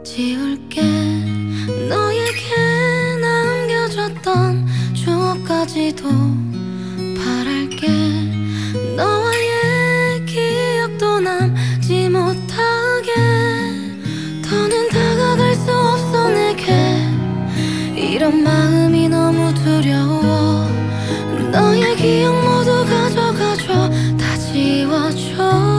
지울게 너에게 남겨졌던 추억까지도 바랄게 너와의 기억도 남지 못하게 더는 다가갈 수 없어 내게 이런 마음이 너무 두려워 너의 기억 모두 가져가줘 다 지워줘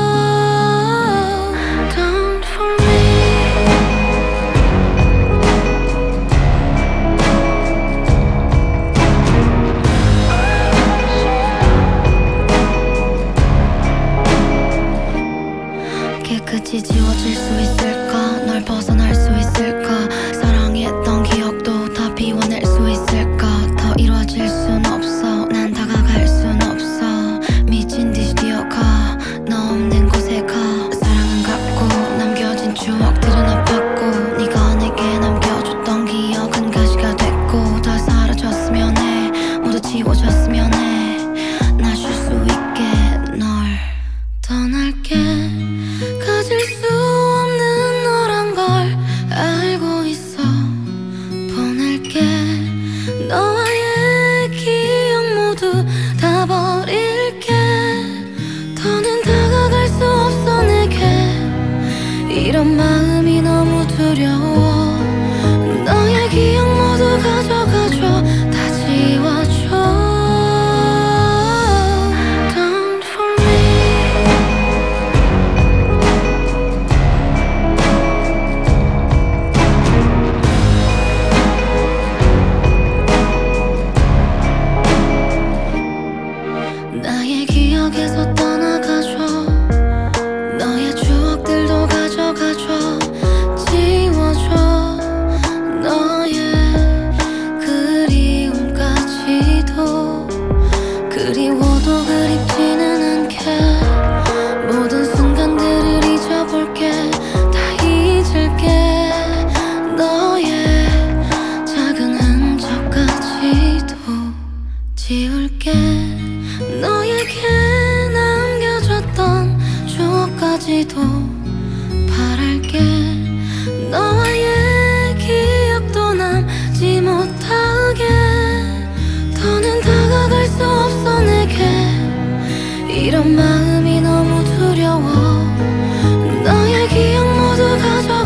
깨끗이 지워질 수 있을까 널 벗어날 수 있을까 사랑했던 기억도 다 비워낼 수 있을까 더 이루어질 순 없어 난 다가갈 순 없어 미친 듯이 뛰어가 너 없는 곳에 가 사랑은 갖고 남겨진 추억들은 아팠고 네가 내게 남겨줬던 기억은 가시가 됐고 다 사라졌으면 해 모두 지워졌으면 해 나 쉴 수 있게 널 떠날게 가질 수 없는 너란 걸 알고 있어 보낼게 너와의 기억 모두 다 버릴게 더는 다가갈 수 없어 내게 이런 마음이 너무 두려워 너의 기억 모두 가져가줘 다 지워줘 나의 기억에서 떠나가줘 너의 추억들도 가져가줘 지워줘 너의 그리움까지도 그리워도 그립지는 않게 모든 순간들을 잊어볼게 다 잊을게 너의 작은 흔적까지도 지울게 너에게 남겨졌던 추억까지도 바랄게 너와의 기억도 남지 못하게 더는 다가갈 수 없어 내게 이런 마음이 너무 두려워 너의 기억 모두 가져